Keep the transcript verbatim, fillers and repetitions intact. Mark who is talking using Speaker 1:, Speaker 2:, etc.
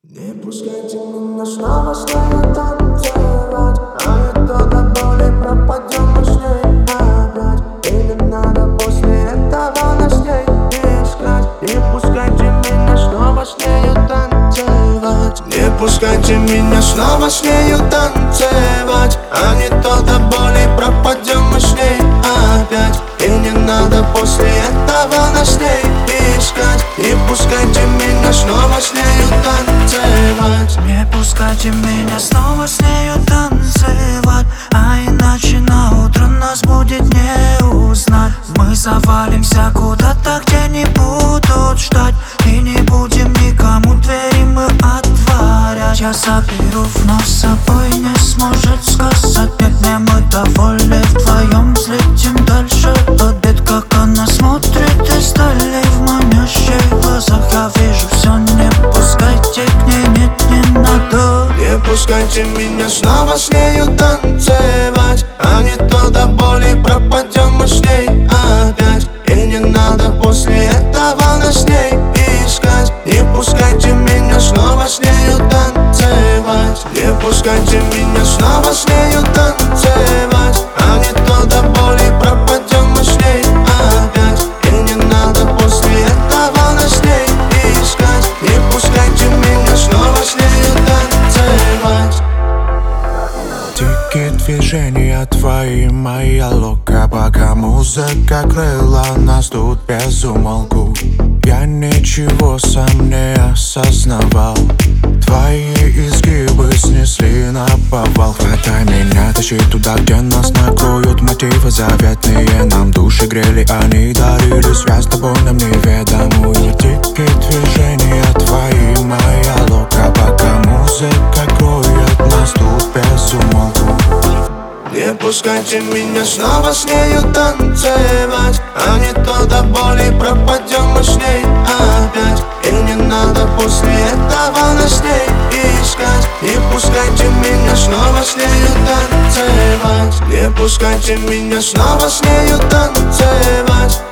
Speaker 1: Не пускайте меня снова с ней танцевать, а не то до боли пропадем мы с ней опять. И не надо после этого нас ней искать. Не пускайте меня снова с нею танцевать. Не пускайте меня снова с нею танцевать, а не то до боли пропадем мы с ней опять. И не надо после этого нас ней искать. Не пускайте меня снова с нею танцевать.
Speaker 2: Не пускайте меня снова с нею танцевать, а иначе на утро нас будет не узнать. Мы завалимся куда-то, где не будут ждать, и не будем никому двери мы отворять. Я заберу вновь с собой, не сможет сказать нет. Мне мы довольны, вдвоем взлетим дальше. Тот бед, как она смотрит из стали в манящих глазах. Я вижу все, не пускайте к ней, нет, не надо.
Speaker 1: Не пускайте меня снова с нею танцевать, а не то до боли пропадем мы с ней опять. И не надо после этого нас с ней искать. Не пускайте меня снова с нею танцевать. Не пускайте меня снова с нею танцевать, а не то до боли пропадем мы с ней опять. И не надо после этого нас с ней искать. Не пускайте меня снова с нею танцевать.
Speaker 3: Дикие движения твои, моя лока, пока музыка крыла нас тут без умолку. Я ничего сам не осознавал. Твои изгибы снесли на повал. Хватай меня, тащи туда, где нас накроют мотивы заветные. Нам души грели, они дарили связь с тобой нам неведомую. Дикие движения твои, моя лока, пока музыка кроет нас тут без умолку.
Speaker 1: Не пускайте меня снова с нею танцевать, а не то до боли пропадем мы с ней опять. И не надо после этого нас с ней искать. Не пускайте меня снова с нею танцевать. Не пускайте меня снова с нею танцевать,